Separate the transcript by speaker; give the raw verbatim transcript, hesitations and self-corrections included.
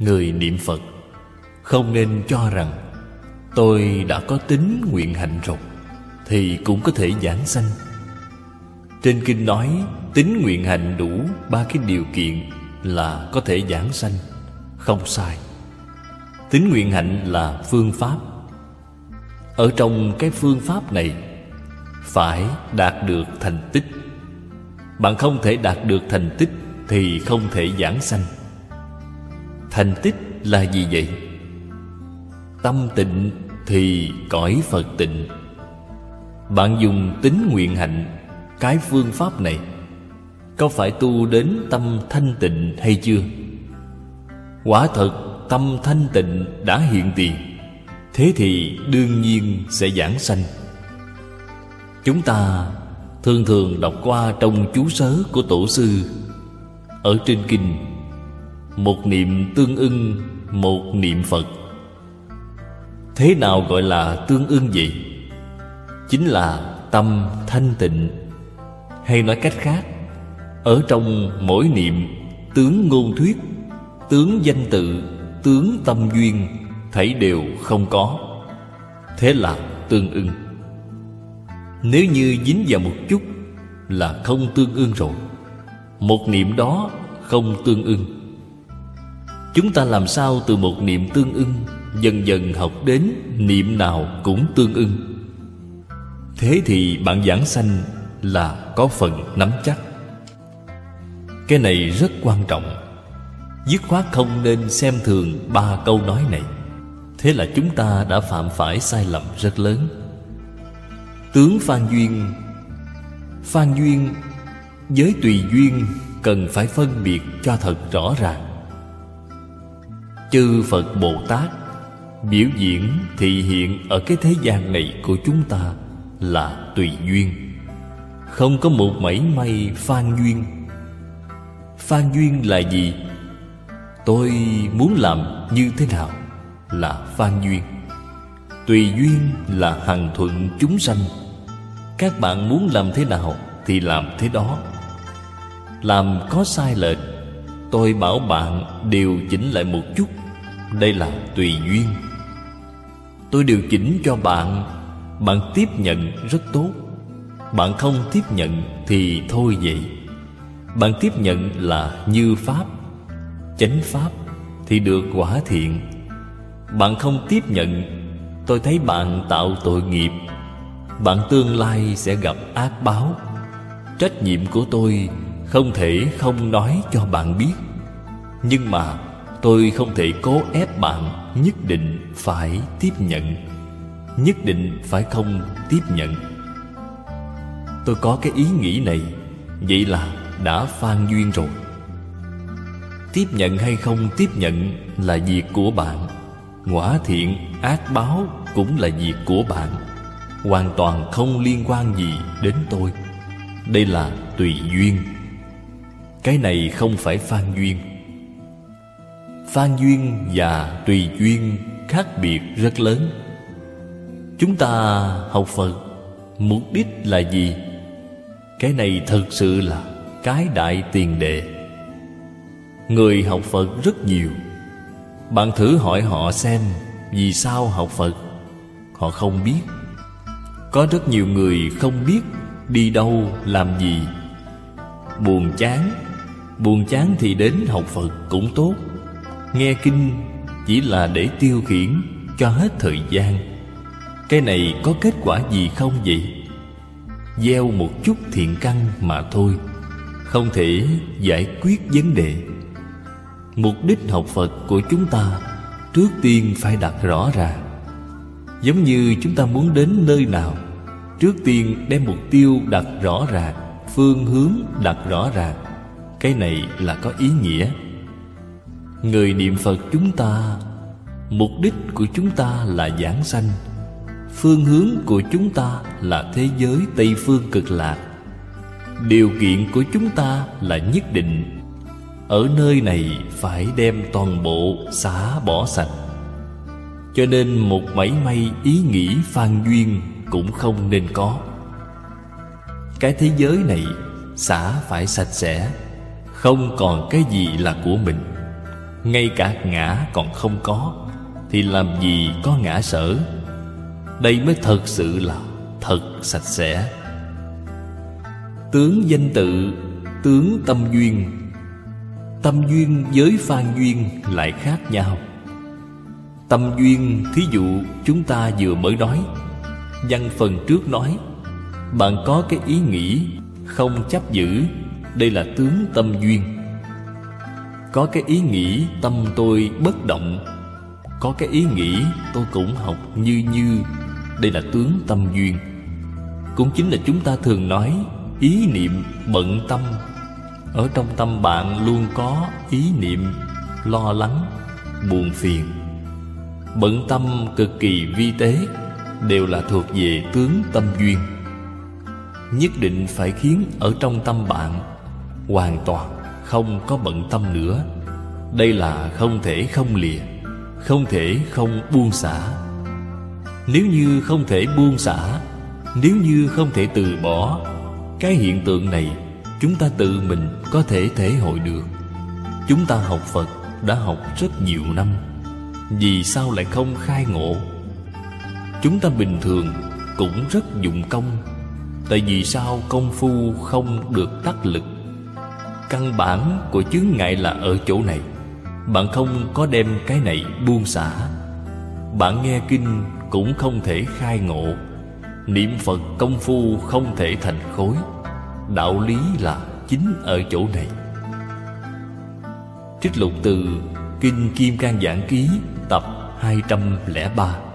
Speaker 1: Người niệm Phật không nên cho rằng tôi đã có tính nguyện hạnh rồi thì cũng có thể giảng sanh. Trên kinh nói tính nguyện hạnh đủ ba cái điều kiện là có thể giảng sanh. Không sai. Tính nguyện hạnh là phương pháp. Ở trong cái phương pháp này phải đạt được thành tích. Bạn không thể đạt được thành tích thì không thể giảng sanh. Thành tích là gì vậy? Tâm tịnh thì cõi Phật tịnh. Bạn dùng tính nguyện hạnh, cái phương pháp này, có phải tu đến tâm thanh tịnh hay chưa? Quả thật tâm thanh tịnh đã hiện tiền, thế thì đương nhiên sẽ giảng sanh. Chúng ta thường thường đọc qua trong chú sớ của tổ sư. Ở trên kinh, một niệm tương ưng một niệm Phật. Thế nào gọi là tương ưng vậy? Chính là tâm thanh tịnh. Hay nói cách khác, ở trong mỗi niệm, tướng ngôn thuyết, tướng danh tự, tướng tâm duyên thảy đều không có. Thế là tương ưng. Nếu như dính vào một chút là không tương ưng rồi. Một niệm đó không tương ưng. Chúng ta làm sao từ một niệm tương ưng dần dần học đến niệm nào cũng tương ưng? Thế thì bạn giảng sanh là có phần nắm chắc. Cái này rất quan trọng. Dứt khoát không nên xem thường ba câu nói này. Thế là chúng ta đã phạm phải sai lầm rất lớn. Tướng phan duyên. Phan duyên với tùy duyên cần phải phân biệt cho thật rõ ràng. Chư Phật Bồ Tát biểu diễn thị hiện ở cái thế gian này của chúng ta là tùy duyên, không có một mảy may phan duyên. Phan duyên là gì? Tôi muốn làm như thế nào là phan duyên. Tùy duyên là hằng thuận chúng sanh. Các bạn muốn làm thế nào thì làm thế đó. Làm có sai lệch, tôi bảo bạn điều chỉnh lại một chút. Đây là tùy duyên. Tôi điều chỉnh cho bạn, bạn tiếp nhận rất tốt. Bạn không tiếp nhận thì thôi vậy. Bạn tiếp nhận là như pháp, chánh pháp thì được quả thiện. Bạn không tiếp nhận, tôi thấy bạn tạo tội nghiệp, bạn tương lai sẽ gặp ác báo. Trách nhiệm của tôi không thể không nói cho bạn biết. Nhưng mà tôi không thể cố ép bạn nhất định phải tiếp nhận, nhất định phải không tiếp nhận. Tôi có cái ý nghĩ này, vậy là đã phan duyên rồi. Tiếp nhận hay không tiếp nhận là việc của bạn. Quả thiện, ác báo cũng là việc của bạn, hoàn toàn không liên quan gì đến tôi. Đây là tùy duyên. Cái này không phải phan duyên. Phan duyên và tùy duyên khác biệt rất lớn. Chúng ta học Phật mục đích là gì? Cái này thật sự là cái đại tiền đề. Người học Phật rất nhiều. Bạn thử hỏi họ xem vì sao học Phật. Họ không biết. Có rất nhiều người không biết đi đâu làm gì. Buồn chán. Buồn chán thì đến học Phật cũng tốt. Nghe kinh chỉ là để tiêu khiển cho hết thời gian. Cái này có kết quả gì không vậy? Gieo một chút thiện căn mà thôi, không thể giải quyết vấn đề. Mục đích học Phật của chúng ta trước tiên phải đặt rõ ràng. Giống như chúng ta muốn đến nơi nào, trước tiên đem mục tiêu đặt rõ ràng, phương hướng đặt rõ ràng. Cái này là có ý nghĩa. Người niệm Phật chúng ta, mục đích của chúng ta là giảng sanh. Phương hướng của chúng ta là thế giới Tây Phương Cực Lạc. Điều kiện của chúng ta là nhất định ở nơi này phải đem toàn bộ xả bỏ sạch. Cho nên một mảy may ý nghĩ phan duyên cũng không nên có. Cái thế giới này xả phải sạch sẽ, không còn cái gì là của mình. Ngay cả ngã còn không có thì làm gì có ngã sở. Đây mới thật sự là thật sạch sẽ. Tướng danh tự, tướng tâm duyên. Tâm duyên với phan duyên lại khác nhau. Tâm duyên, thí dụ chúng ta vừa mới nói, văn phần trước nói, bạn có cái ý nghĩ không chấp giữ, đây là tướng tâm duyên. Có cái ý nghĩ tâm tôi bất động, có cái ý nghĩ tôi cũng học như như, đây là tướng tâm duyên. Cũng chính là chúng ta thường nói ý niệm bận tâm. Ở trong tâm bạn luôn có ý niệm lo lắng, buồn phiền. Bận tâm cực kỳ vi tế đều là thuộc về tướng tâm duyên. Nhất định phải khiến ở trong tâm bạn hoàn toàn không có bận tâm nữa. Đây là không thể không lìa, không thể không buông xả. Nếu như không thể buông xả, nếu như không thể từ bỏ, cái hiện tượng này chúng ta tự mình có thể thể hội được. Chúng ta học Phật đã học rất nhiều năm, vì sao lại không khai ngộ? Chúng ta bình thường cũng rất dụng công, tại vì sao công phu không được đắc lực? Căn bản của chướng ngại là ở chỗ này. Bạn không có đem cái này buông xả. Bạn nghe kinh cũng không thể khai ngộ. Niệm Phật công phu không thể thành khối. Đạo lý là chính ở chỗ này. Trích lục từ Kinh Kim Cang Giảng Ký tập hai trăm lẻ ba.